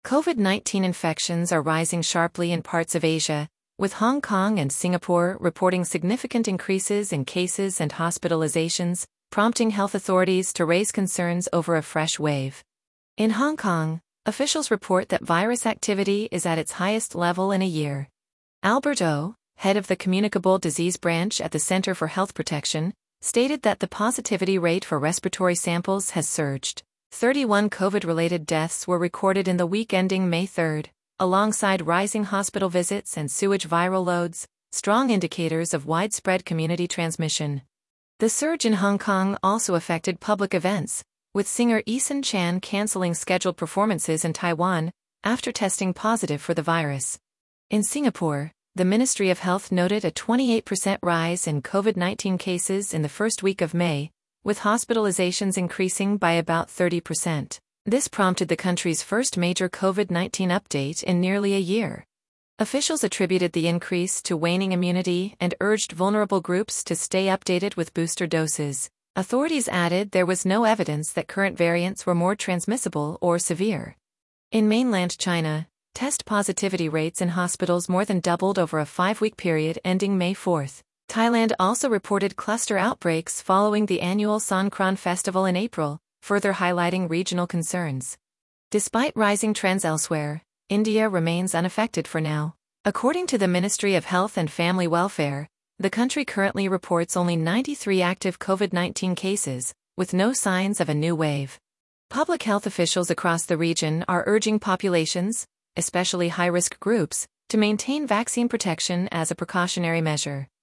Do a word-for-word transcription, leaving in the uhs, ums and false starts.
COVID nineteen infections are rising sharply in parts of Asia, with Hong Kong and Singapore reporting significant increases in cases and hospitalizations, prompting health authorities to raise concerns over a fresh wave. In Hong Kong, officials report that virus activity is at its highest level in a year. Albert O, head of the Communicable Disease Branch at the Center for Health Protection, stated that the positivity rate for respiratory samples has surged. thirty-one COVID-related deaths were recorded in the week ending May third, alongside rising hospital visits and sewage viral loads, strong indicators of widespread community transmission. The surge in Hong Kong also affected public events, with singer Eason Chan canceling scheduled performances in Taiwan after testing positive for the virus. In Singapore, the Ministry of Health noted a twenty-eight percent rise in COVID nineteen cases in the first week of May, with hospitalizations increasing by about thirty percent. This prompted the country's first major COVID nineteen update in nearly a year. Officials attributed the increase to waning immunity and urged vulnerable groups to stay updated with booster doses. Authorities added there was no evidence that current variants were more transmissible or severe. In mainland China, test positivity rates in hospitals more than doubled over a five-week period ending May fourth. Thailand also reported cluster outbreaks following the annual Songkran festival in April, further highlighting regional concerns. Despite rising trends elsewhere, India remains unaffected for now. According to the Ministry of Health and Family Welfare, the country currently reports only ninety-three active COVID nineteen cases, with no signs of a new wave. Public health officials across the region are urging populations, especially high-risk groups, to maintain vaccine protection as a precautionary measure.